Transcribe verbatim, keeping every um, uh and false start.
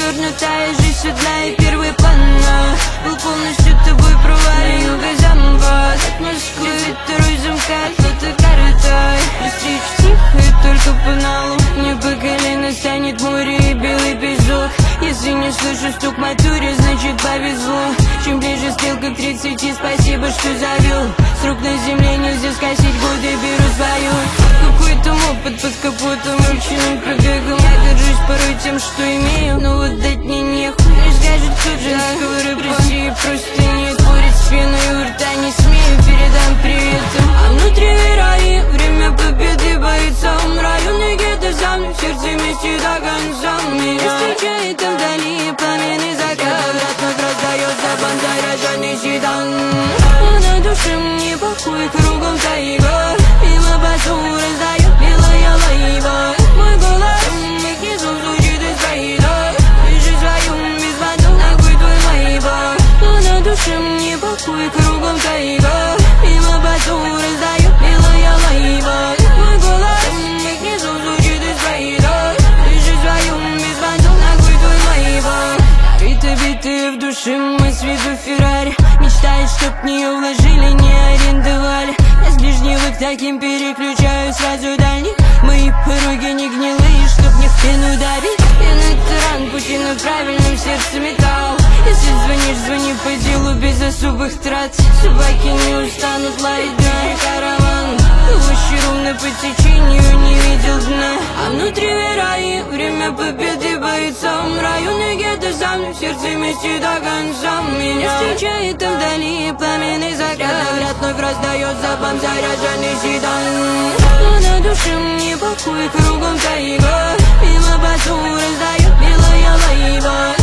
перевернутая жизнь, седла и первый план. Был полностью тобой провален, юга замбас. От Москвы второй замкат, фотокартой. Встреч тихо и только по налу. Не по колено станет море и белый песок. Если не слышу стук мотора, значит повезло. Чем ближе стрелка к тридцати, спасибо, что завел. Срок на земле нельзя скосить, годы беру свою. Какой-то опыт под капотом, ручным пробегом. Я горжусь порой тем, что имею, но вот дать мне нехуй. Не скажет, кто же скоро в России просто нет. Спорить с пеной у рта не смею, передам приветом. А внутри раи, время победы бойцам. Районы где-то сам, в сердце вместе до конца. Меня встречает там вдали пламенный закат. Вновь раздается бан, заряженный седан. На душе мне покой, кругом тайга. Мимо басу раздает белая лайва. Мой голос внизу звучит из проеда. Пиши свою без батон, нахуй твой лайва. На душе мне покой, кругом тайга. Мимо басу раздает белая лайва. Мой голос внизу звучит из проеда. Пиши свою без батон, нахуй твой лайва. Биты-биты в душе, мы с виду Феррари. Мечтаю, чтоб в нее вложили, не арендовали. Я с ближнего к таким переключаю сразу дальних. Мои пороги не гнилые, чтоб не в пену давить. Я на таран, пути на правильном сердце металл. Если звонишь, звони по делу без особых трат. Собаки не устанут лаять, да и караван. Площадь ровно по течению, не видел дна. А внутри раи, время победы бойцам. Районы где-то сам, в сердце вместе до конца. Меня встречает там вдали пламенный закат. Вряд вновь раздается бам, заряженный седан. Но на душе мне покой, кругом тайга. Мимо басу раздает белая лайва.